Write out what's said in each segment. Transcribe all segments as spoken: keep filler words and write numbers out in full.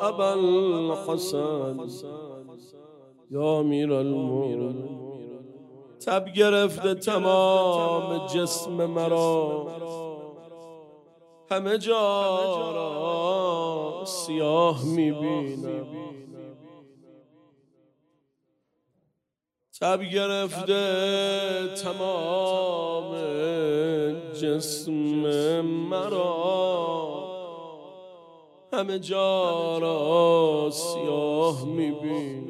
ابا الحسن یا امیر المؤمنین. تب گرفته تمام جسم مرا، همه جا را سیاه میبینم. تب گرفته تمام جسم مرا، همه جا را سیاه میبینم.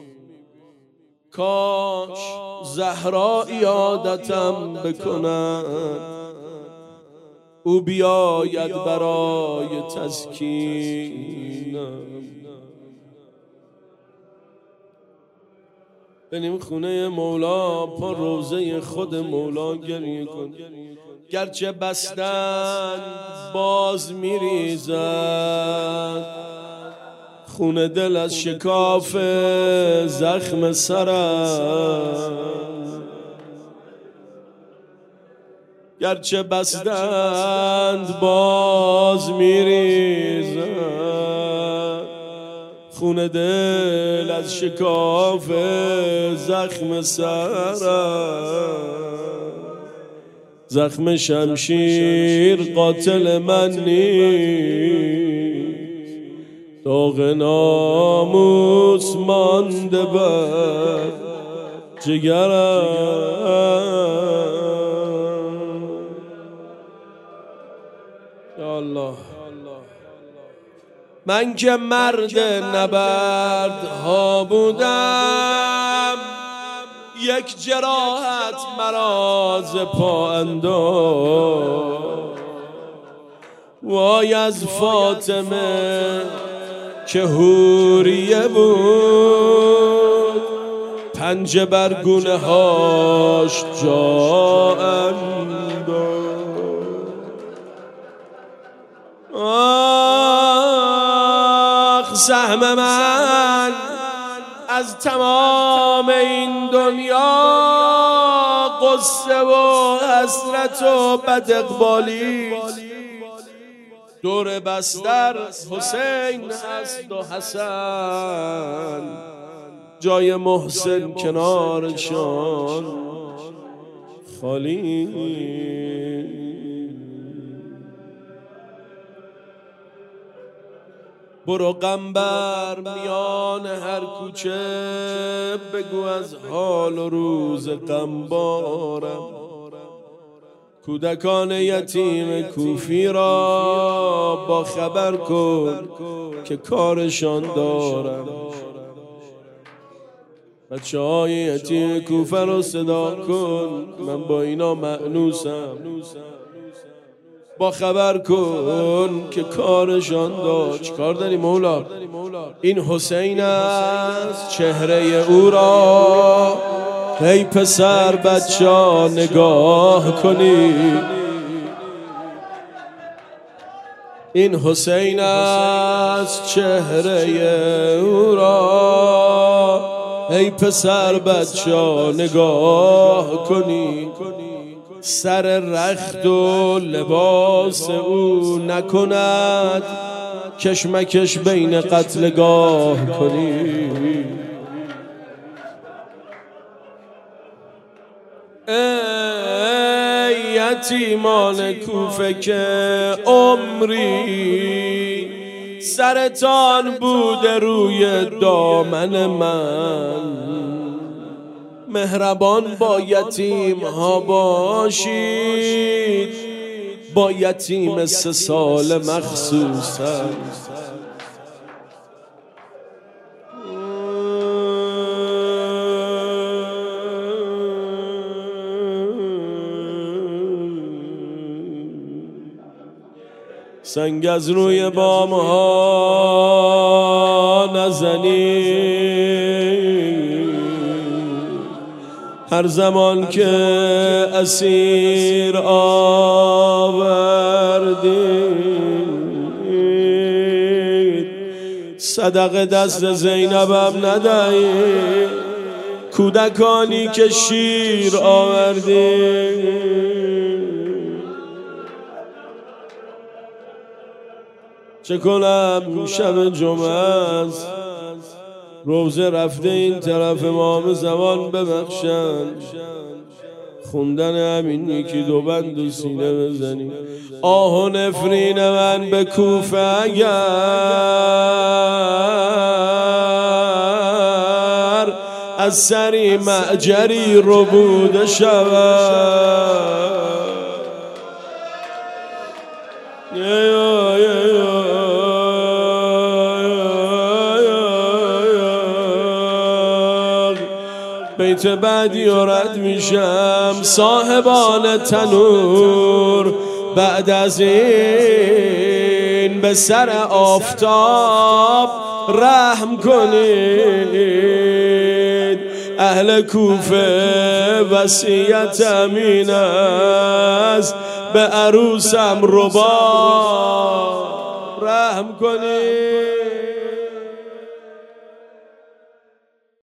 کاش زهرا عیادتم بکند، او بیاید برای تسکینم. بریم خونه مولا، پا روزه خود مولا گریه کن. گرچه بستن باز میریزد، خون دل از شکاف زخم سرم. گرچه بستند باز میریزد، خون دل از شکاف زخم سرم. زخم شمشیر قاتل من نیست، داغ ناموس مانده بر جگرم. یا الله، من که مرد نبردها بودم، یک جراحت مرا ز پا انداخت. وای از فاطمه که حوریه بود، پنجه بر گونه هاش جا انداخت. آخ سهم من از تمام این دنیا، قصه و حسرت و بد اقبالی. دور بستر حسین هست و حسن، جای محسن کنارشان خالی. برو قنبر میان هر کوچه، بگو از حال و روز قنبارم. کودکان یتیم کوفی را با خبر کن که کارشان دارم. بچه های یتیم کوفه رو صدا کن، من با اینا مأنوسم. با خبر کن که کارشان دار. چی کار داری مولا؟ این حسین است، چهره او را ای پسر بچه ها نگاه کنی. این حسین است، چهره او را ای پسر بچه ها نگاه کنی. سر رخت و لباس او نکند کشمکش بین قتلگاه کنی. ای یتیمان کوفه که عمری سرتان بوده روی دامن من، مهربان با یتیم ها باشید، با یتیم سه سال مخصوصا. سنگ از روی بام ها نزنید، هر زمان که اسیر آوردید. صدقه دست زینبم ندهید، کودکانی که شیر آوردید. چه کنم شب جمعه است، روزه رفته این طرف امام زمان ببخشن، خوندن همین یکی دو بند و سینه بزنی. آه و نفرین من به کوفه اگر از سری معجری ربوده شود. بیت بعدی و رد میشم. صاحبان تنور بعد از این به سر آفتاب رحم کنید. اهل کوفه وصیتم این است، به عروسم رباب رحم کنید.